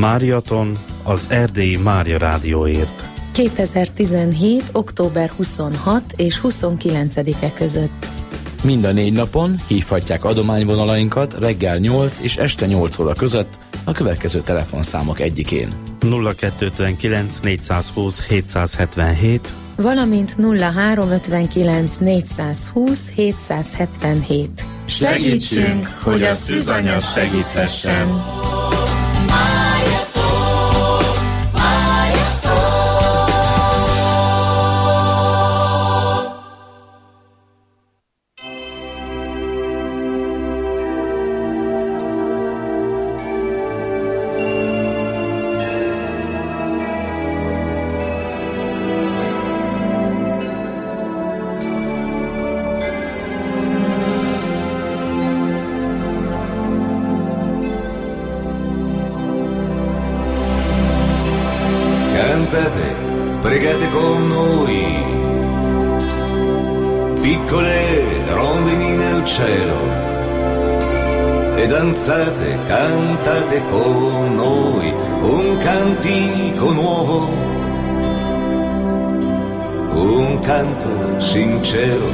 Máriaton az Erdélyi Mária Rádióért. 2017. október 26 és 29-e között. Mind a 4 napon hívhatják adományvonalainkat reggel 8 és este 8 óra között a következő telefonszámok egyikén. 0259 420 777, valamint 0359 420 777. Segítsünk, hogy a szűzanya segíthessen! Pregate con noi, piccole rondini nel cielo, e danzate, cantate con noi un cantico nuovo, un canto sincero,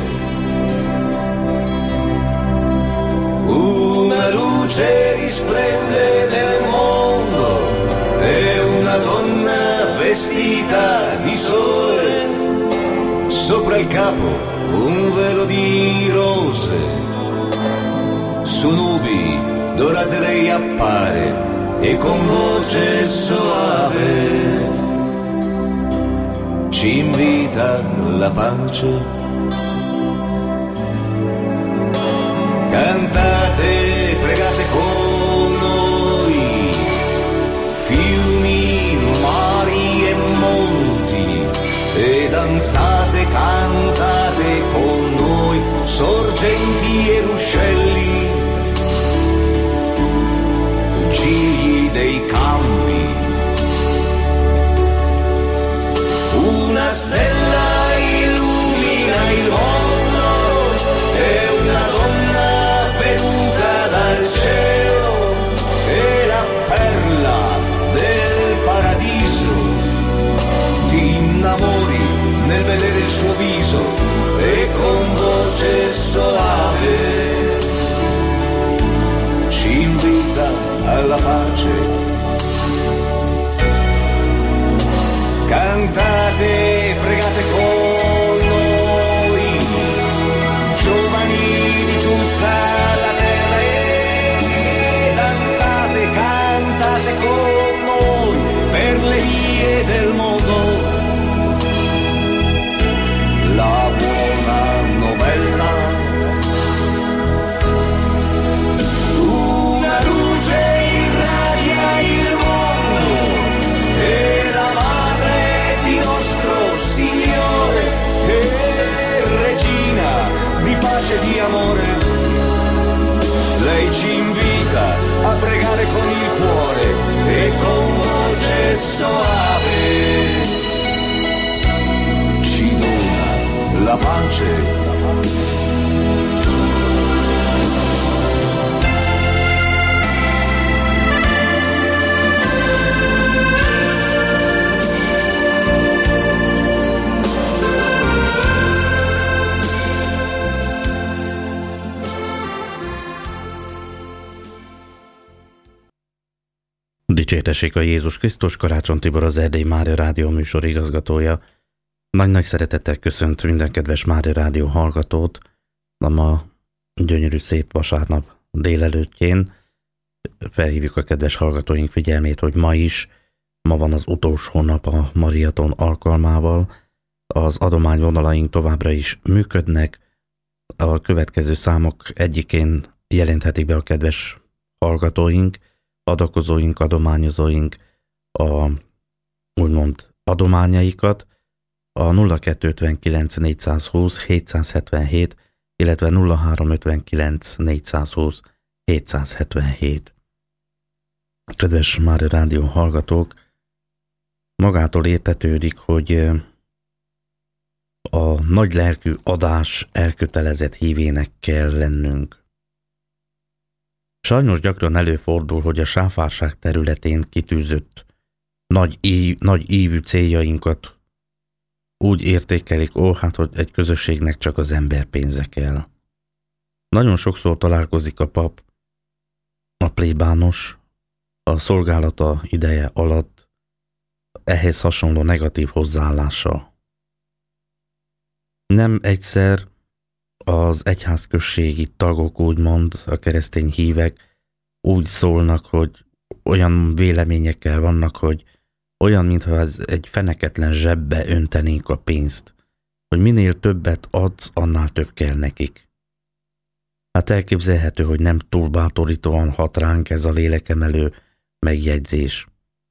una luce risplende nel mondo e una donna vestita di sole, sopra il capo un velo di rose, su nubi dorate lei appare e con voce soave ci invita alla pace. Cantate, pregate con noi, fiumi, mari e monti, e danzate, cantate con noi, sorgenti e ruscelli, gigli dei campi. Una stella illumina il mondo e una donna venuta dal cielo è la perla del paradiso. Ti innamori nel vedere il suo viso e con voce soave ci invita alla pace. Cantate, pregate con noi, giovani di tutta la terra, e danzate, cantate con noi per le vie del mondo. La buona novella, una luce irradia il mondo e la madre di nostro Signore e regina di pace e di amore. Lei ci invita a pregare con il cuore e con voce soave ci dona la pace. Dicsértessék a Jézus Krisztus, Karácsony Tibor, az Erdélyi Mária Rádió műsor igazgatója. Nagy-nagy szeretettel köszönt minden kedves Mária Rádió hallgatót a ma gyönyörű szép vasárnap délelőttjén. Felhívjuk a kedves hallgatóink figyelmét, hogy ma van az utolsó nap a Mariaton alkalmával. Az adományvonalaink továbbra is működnek. A következő számok egyikén jelenthetik be a kedves hallgatóink, adakozóink, adományozóink a úgymond adományaikat a 0259 420 777, illetve 0359 420 777. Kedves Mária Rádió hallgatók, magától értetődik, hogy a nagy lelkű adás elkötelezett hívének kell lennünk. Sajnos gyakran előfordul, hogy a sáfárság területén kitűzött nagy ívű céljainkat úgy értékelik, hogy egy közösségnek csak az ember pénze kell. Nagyon sokszor találkozik a pap, a plébános, a szolgálata ideje alatt ehhez hasonló negatív hozzáállással. Nem egyszer az egyházközségi tagok, úgymond a keresztény hívek úgy szólnak, hogy olyan véleményekkel vannak, hogy olyan, mintha ez egy feneketlen zsebbe öntenénk a pénzt, hogy minél többet adsz, annál több kell nekik. Hát elképzelhető, hogy nem túl bátorítóan hat ránk ez a lélekemelő megjegyzés.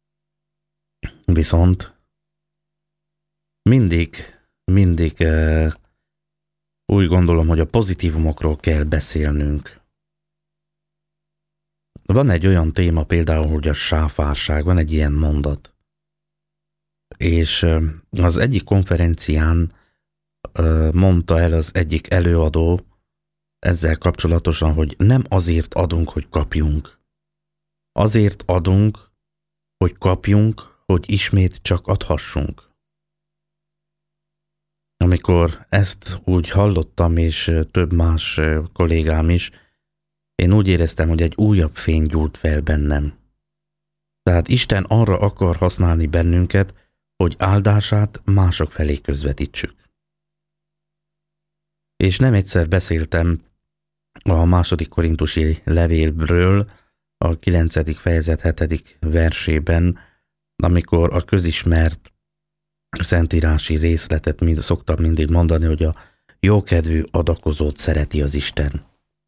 Viszont mindig úgy gondolom, hogy a pozitívumokról kell beszélnünk. Van egy olyan téma például, hogy a sáfárság, van egy ilyen mondat. És az egyik konferencián mondta el az egyik előadó ezzel kapcsolatosan, hogy nem azért adunk, hogy kapjunk. Azért adunk, hogy kapjunk, hogy ismét csak adhassunk. Amikor ezt úgy hallottam, és több más kollégám is, én úgy éreztem, hogy egy újabb fény gyúlt fel bennem. Tehát Isten arra akar használni bennünket, hogy áldását mások felé közvetítsük. És nem egyszer beszéltem a 2. korintusi levélről, a 9. fejezet 7. versében, amikor a közismert szentírási részletet szoktam mindig mondani, hogy a jókedvű adakozót szereti az Isten.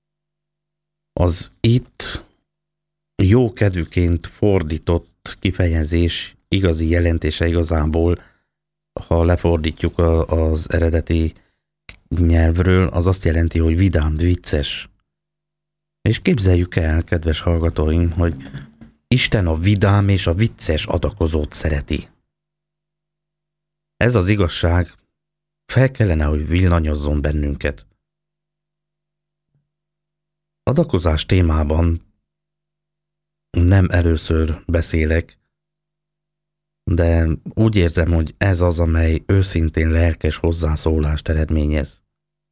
Az itt jókedvűként fordított kifejezés igazi jelentése igazából, ha lefordítjuk az eredeti nyelvről, az azt jelenti, hogy vidám, vicces. És képzeljük el, kedves hallgatóim, hogy Isten a vidám és a vicces adakozót szereti. Ez az igazság fel kellene, hogy villanyozzon bennünket. Adakozás témában nem először beszélek, de úgy érzem, hogy ez az, amely őszintén lelkes hozzászólást eredményez.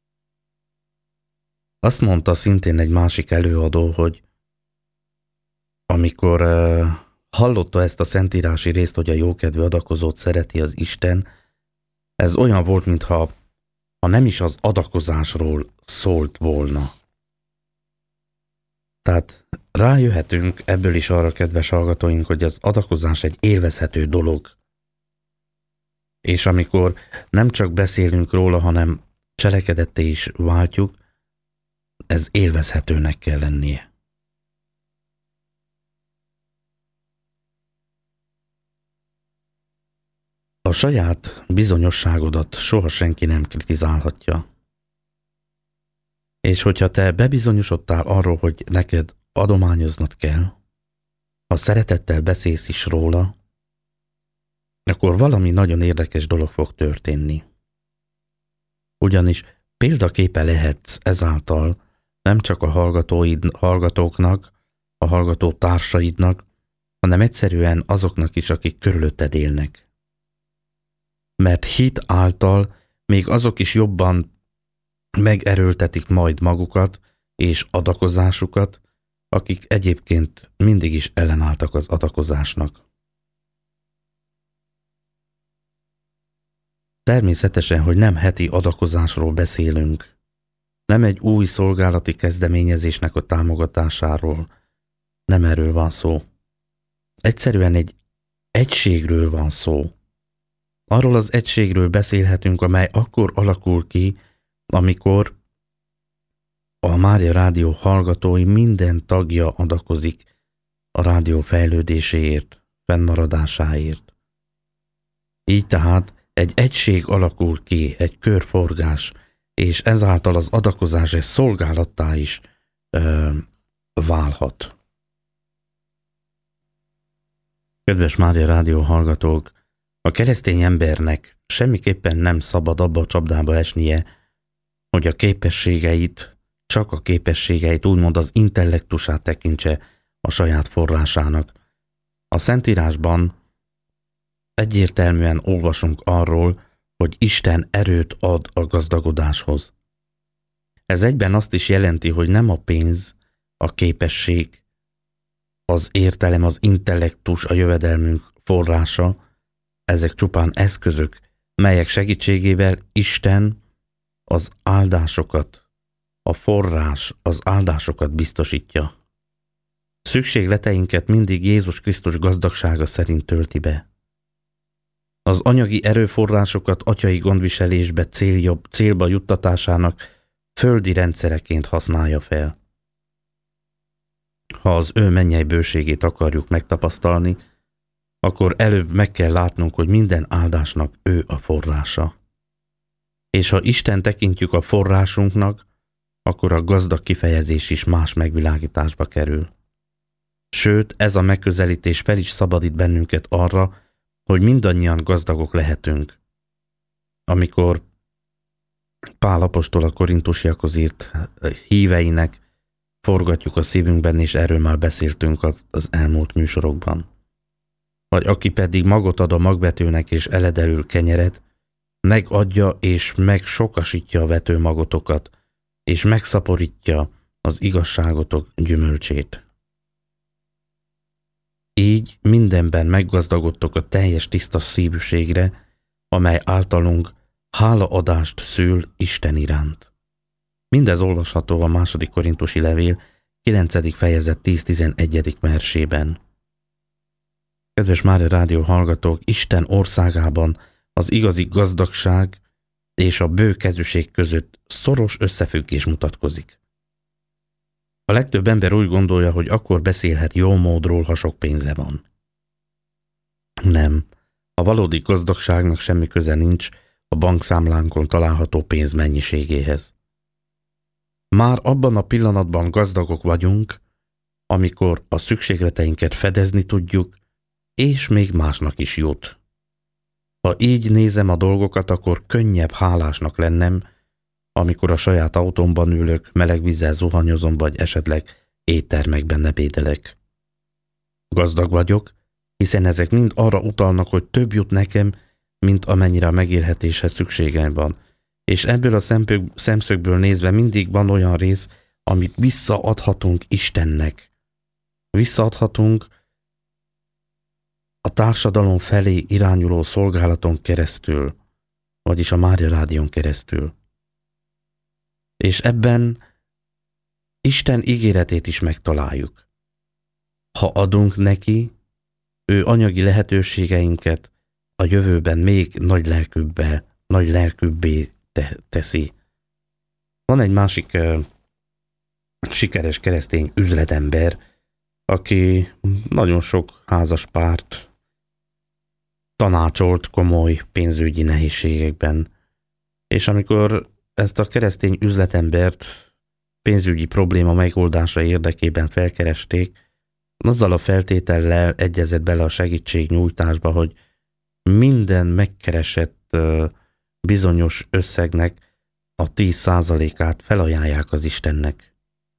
Azt mondta szintén egy másik előadó, hogy amikor hallotta ezt a szentírási részt, hogy a jókedvű adakozót szereti az Isten, ez olyan volt, mintha nem is az adakozásról szólt volna. Tehát rájöhetünk ebből is arra, kedves hallgatóink, hogy az adakozás egy élvezhető dolog. És amikor nem csak beszélünk róla, hanem cselekedetté is váltjuk, ez élvezhetőnek kell lennie. A saját bizonyosságodat soha senki nem kritizálhatja. És hogyha te bebizonyosodtál arról, hogy neked adományoznod kell, ha szeretettel beszélsz is róla, akkor valami nagyon érdekes dolog fog történni. Ugyanis példaképe lehetsz ezáltal nem csak a hallgatóknak, a hallgató társaidnak, hanem egyszerűen azoknak is, akik körülötted élnek. Mert hit által még azok is jobban megerőltetik majd magukat és adakozásukat, akik egyébként mindig is ellenálltak az adakozásnak. Természetesen, hogy nem heti adakozásról beszélünk, nem egy új szolgálati kezdeményezésnek a támogatásáról, nem erről van szó. Egyszerűen egy egységről van szó. Arról az egységről beszélhetünk, amely akkor alakul ki, amikor a Mária Rádió hallgatói minden tagja adakozik a rádió fejlődéséért, fennmaradásáért. Így tehát egy egység alakul ki, egy körforgás, és ezáltal az adakozás egy szolgálattá is válhat. Kedves Mária Rádió hallgatók, a keresztény embernek semmiképpen nem szabad abba a csapdába esnie, hogy a képességeit csak a képességeit, úgymond az intellektusát tekintse a saját forrásának. A Szentírásban egyértelműen olvasunk arról, hogy Isten erőt ad a gazdagodáshoz. Ez egyben azt is jelenti, hogy nem a pénz, a képesség, az értelem, az intellektus, a jövedelmünk forrása, ezek csupán eszközök, melyek segítségével Isten az áldásokat, a forrás az áldásokat biztosítja. Szükségleteinket mindig Jézus Krisztus gazdagsága szerint tölti be. Az anyagi erőforrásokat atyai gondviselésbe célba juttatásának földi rendszereként használja fel. Ha az ő mennyei bőségét akarjuk megtapasztalni, akkor előbb meg kell látnunk, hogy minden áldásnak ő a forrása. És ha Isten tekintjük a forrásunknak, akkor a gazdag kifejezés is más megvilágításba kerül. Sőt, ez a megközelítés fel is szabadít bennünket arra, hogy mindannyian gazdagok lehetünk. Amikor Pál apostol a korintusiakhoz írt híveinek forgatjuk a szívünkben, és erről már beszéltünk az elmúlt műsorokban. Vagy aki pedig magot ad a magbetőnek és eledelül kenyeret, megadja és megsokasítja a vetőmagotokat, és megszaporítja az igazságotok gyümölcsét. Így mindenben meggazdagodtok a teljes tiszta szívűségre, amely általunk hálaadást szül Isten iránt. Mindez olvasható a 2. Korintusi levél 9. fejezet 10-11. versében. Kedves Mária Rádió hallgatók, Isten országában az igazi gazdagság és a bőkezűség között szoros összefüggés mutatkozik. A legtöbb ember úgy gondolja, hogy akkor beszélhet jó módról, ha sok pénze van. Nem, a valódi gazdagságnak semmi köze nincs a bankszámlánkon található pénz mennyiségéhez. Már abban a pillanatban gazdagok vagyunk, amikor a szükségleteinket fedezni tudjuk, és még másnak is jut. Ha így nézem a dolgokat, akkor könnyebb hálásnak lennem, amikor a saját autómban ülök, meleg vízzel zuhanyozom, vagy esetleg éttermekben ebédelek. Gazdag vagyok, hiszen ezek mind arra utalnak, hogy több jut nekem, mint amennyire a megélhetéshez szükségem van. És ebből a szemszögből nézve mindig van olyan rész, amit visszaadhatunk Istennek. Visszaadhatunk a társadalom felé irányuló szolgálaton keresztül, vagyis a Mária Rádión keresztül. És ebben Isten ígéretét is megtaláljuk. Ha adunk neki, ő anyagi lehetőségeinket a jövőben még nagy lelkűbbé teszi. Van egy másik sikeres keresztény üzletember, aki nagyon sok házaspárt tanácsolt komoly pénzügyi nehézségekben. És amikor ezt a keresztény üzletembert pénzügyi probléma megoldása érdekében felkeresték, azzal a feltétellel egyezett bele a segítségnyújtásba, hogy minden megkeresett bizonyos összegnek a 10%-át felajánlják az Istennek.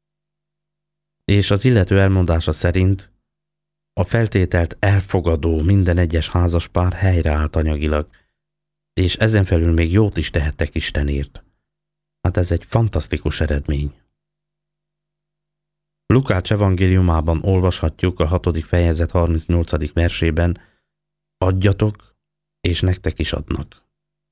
És az illető elmondása szerint a feltételt elfogadó minden egyes házaspár helyreállt anyagilag, és ezen felül még jót is tehettek Istenért. Hát ez egy fantasztikus eredmény. Lukács evangéliumában olvashatjuk a 6. fejezet 38. versében: adjatok, és nektek is adnak.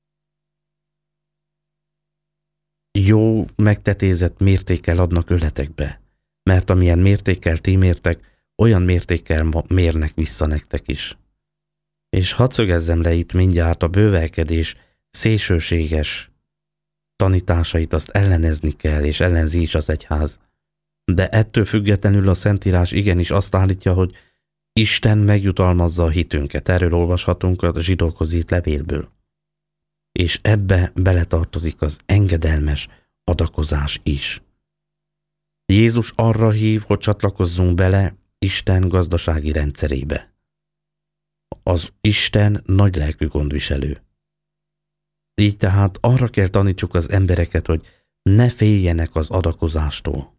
Jó megtetézett mértékkel adnak öletekbe, mert amilyen mértékkel ti mértek, olyan mértékkel mérnek vissza nektek is. És hadd szögezzem le itt mindjárt, a bővelkedés szélsőséges tanításait azt ellenezni kell, és ellenzi is az egyház. De ettől függetlenül a Szentírás igenis azt állítja, hogy Isten megjutalmazza a hitünket. Erről olvashatunk a zsidókhoz írt levélből. És ebbe beletartozik az engedelmes adakozás is. Jézus arra hív, hogy csatlakozzunk bele Isten gazdasági rendszerébe. Az Isten nagylelkű gondviselő. Így tehát arra kell tanítsuk az embereket, hogy Ne féljenek az adakozástól.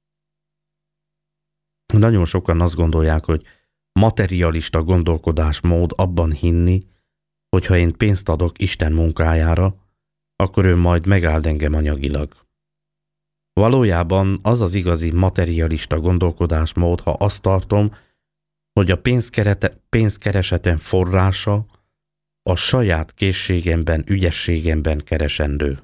Nagyon sokan azt gondolják, hogy materialista gondolkodásmód abban hinni, hogy ha én pénzt adok Isten munkájára, akkor ő majd megáld engem anyagilag. Valójában az az igazi materialista gondolkodásmód, ha azt tartom, hogy a pénzkeresetem forrása a saját készségemben, ügyességemben keresendő.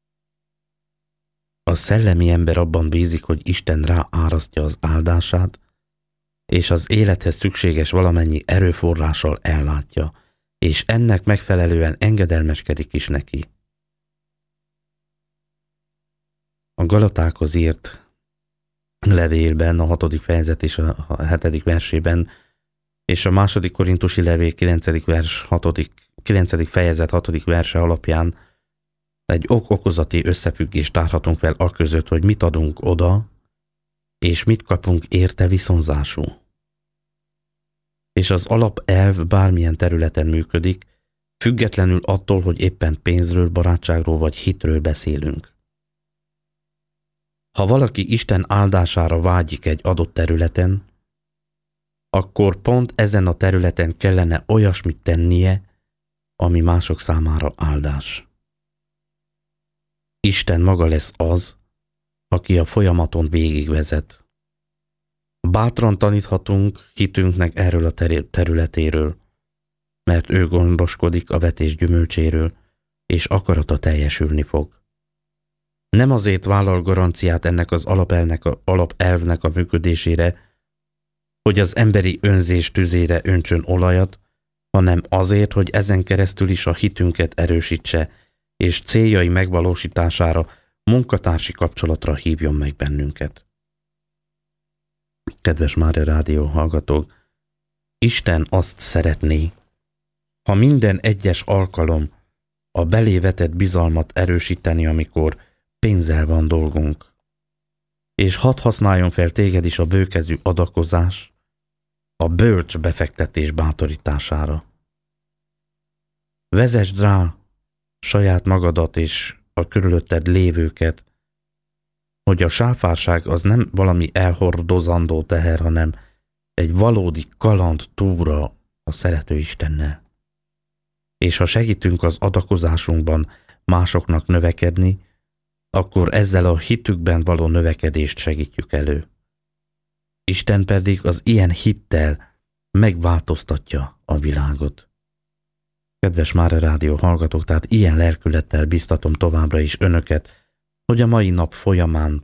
A szellemi ember abban bízik, hogy Isten ráárasztja az áldását, és az élethez szükséges valamennyi erőforrással ellátja, és ennek megfelelően engedelmeskedik is neki. A Galatákhoz írt levélben, a 6. fejezet és a 7. versében, és a 2. korintusi levél 9. fejezet 6. verse alapján egy ok-okozati összefüggést tárhatunk fel aközött, hogy mit adunk oda, és mit kapunk érte viszonzásul. És az alapelv bármilyen területen működik, függetlenül attól, hogy éppen pénzről, barátságról vagy hitről beszélünk. Ha valaki Isten áldására vágyik egy adott területen, akkor pont ezen a területen kellene olyasmit tennie, ami mások számára áldás. Isten maga lesz az, aki a folyamaton végigvezet. Bátran taníthatunk hitünknek erről a területéről, mert ő gondoskodik a vetés gyümölcséről, és akarata teljesülni fog. Nem azért vállal garanciát ennek az alapelvnek a működésére, hogy az emberi önzés tüzére öntsön olajat, hanem azért, hogy ezen keresztül is a hitünket erősítse, és céljai megvalósítására, munkatársi kapcsolatra hívjon meg bennünket. Kedves Mária Rádió hallgatók, Isten azt szeretné, ha minden egyes alkalom a belé vetett bizalmat erősíteni, amikor pénzzel van dolgunk. És hadd használjon fel téged is a bőkezű adakozás, a bölcs befektetés bátorítására. Vezesd rá saját magadat és a körülötted lévőket, hogy a sáfárság az nem valami elhordozandó teher, hanem egy valódi kaland túra a szerető Istennel. És ha segítünk az adakozásunkban másoknak növekedni, akkor ezzel a hitükben való növekedést segítjük elő. Isten pedig az ilyen hittel megváltoztatja a világot. Kedves Mária Rádió hallgatók, tehát ilyen lelkülettel biztatom továbbra is önöket, hogy a mai nap folyamán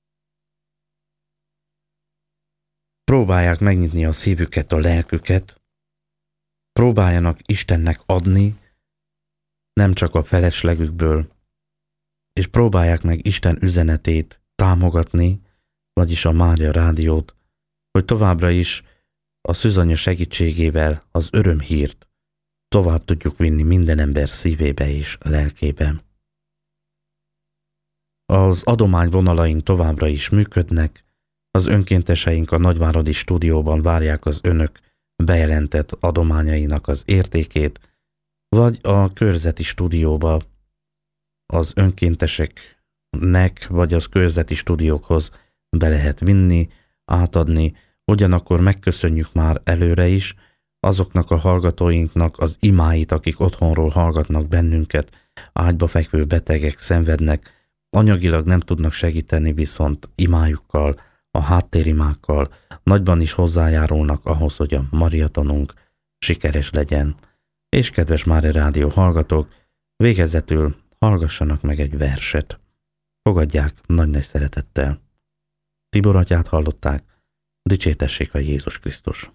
próbálják megnyitni a szívüket, a lelküket, próbáljanak Istennek adni, nem csak a feleslegükből, és próbálják meg Isten üzenetét támogatni, vagyis a Mária Rádiót, hogy továbbra is a szűzanya segítségével az örömhírt tovább tudjuk vinni minden ember szívébe és lelkébe. Az adományvonalaink továbbra is működnek, az önkénteseink a Nagyváradi stúdióban várják az önök bejelentett adományainak az értékét, vagy a körzeti stúdióba az önkénteseknek, vagy az körzeti stúdiókhoz be lehet vinni, átadni, ugyanakkor megköszönjük már előre is azoknak a hallgatóinknak az imáit, akik otthonról hallgatnak bennünket, ágyba fekvő betegek szenvednek, anyagilag nem tudnak segíteni, viszont imájukkal, a háttérimákkal nagyban is hozzájárulnak ahhoz, hogy a mariatonunk sikeres legyen. És kedves Mária Rádió hallgatók, végezetül hallgassanak meg egy verset. Fogadják nagy-nagy szeretettel. Tibor atyát hallották, dicsértessék a Jézus Krisztus.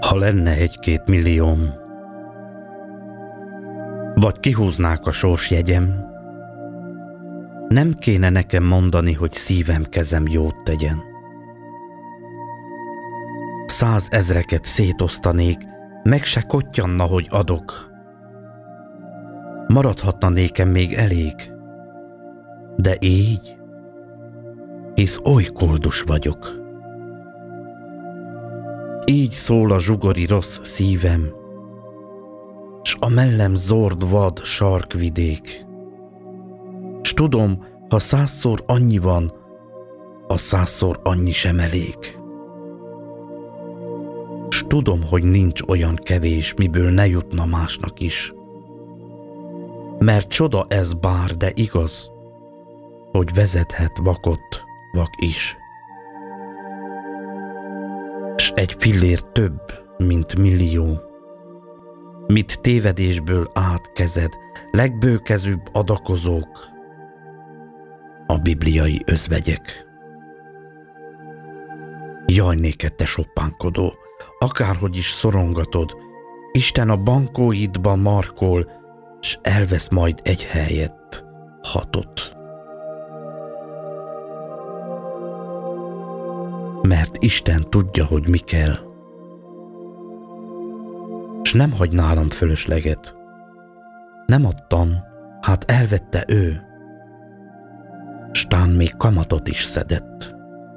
Ha lenne 1-2 millióm, vagy kihúznák a sorsjegyem, nem kéne nekem mondani, hogy szívem, kezem jót tegyen. 100 000-eket szétosztanék, meg se kottyanna, hogy adok. Maradhatna nékem még elég, de így, hisz oly koldus vagyok. Így szól a zsugori rossz szívem, s a mellem zord vad sarkvidék. S tudom, ha 100-szor annyi van, a 100-szor annyi sem elég. S tudom, hogy nincs olyan kevés, miből ne jutna másnak is. Mert csoda ez bár, de igaz, hogy vezethet vakot vak is. S egy pillér több, mint millió, mit tévedésből átkezed, legbőkezőbb adakozók, a bibliai özvegyek. Jaj néked, te soppánkodó, akárhogy is szorongatod, Isten a bankóidba markol, s elvesz majd egy helyet, 6. Mert Isten tudja, hogy mi kell, s nem hagy nálam fölösleget. Nem adtam, hát elvette ő, s tán még kamatot is szedett.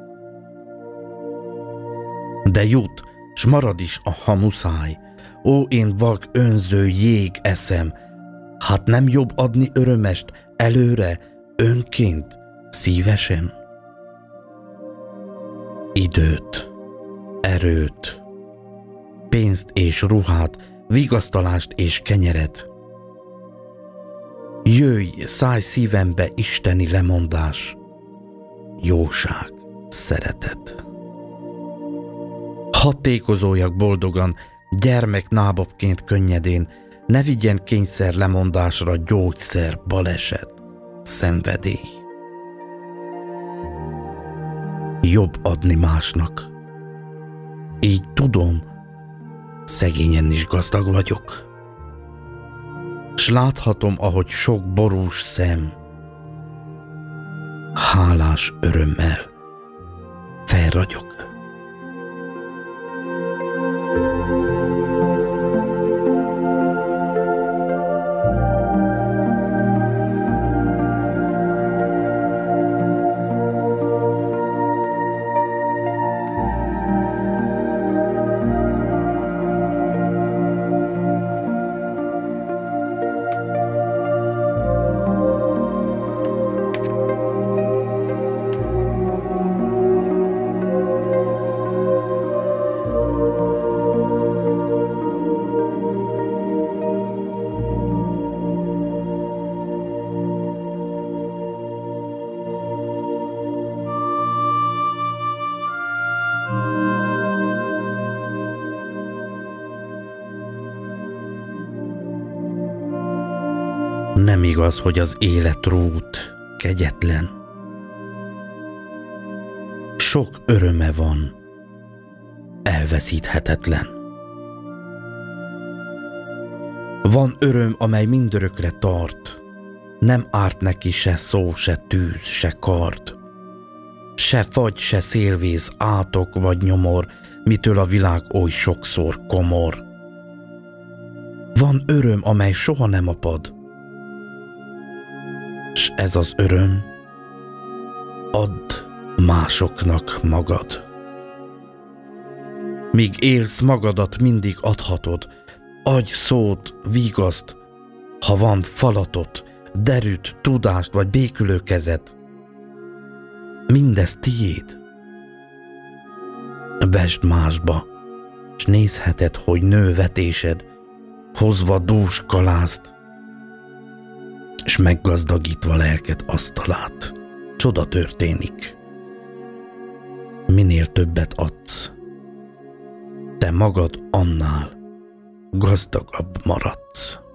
De jut, s marad is, ha muszáj, ó én vak önző jég eszem, hát nem jobb adni örömest előre, önként, szívesen? Időt, erőt, pénzt és ruhát, vigasztalást és kenyeret. Jöjj, szállj szívembe isteni lemondás, jóság, szeretet. Hadd tékozoljak boldogan, gyermeknábabként könnyedén, ne vigyen kényszer lemondásra gyógyszer, baleset, szenvedély. Jobb adni másnak. Így tudom, szegényen is gazdag vagyok. S láthatom, ahogy sok borús szem hálás örömmel felragyog. Nem igaz, hogy az élet rút kegyetlen. Sok öröme van, elveszíthetetlen. Van öröm, amely mindörökre tart, nem árt neki se szó, se tűz, se kard, se fagy, se szélvész, átok vagy nyomor, mitől a világ oly sokszor komor. Van öröm, amely soha nem apad, s ez az öröm, add másoknak magad. Míg élsz, magadat mindig adhatod, adj szót, vigaszt, ha van falatot, derűt, tudást vagy békülő kezet. Mindez tiéd. Vesd másba, s nézheted, hogy nő vetésed, hozva dús kalászt, és meggazdagítva lelked asztalát. Csoda történik. Minél többet adsz, te magad annál gazdagabb maradsz.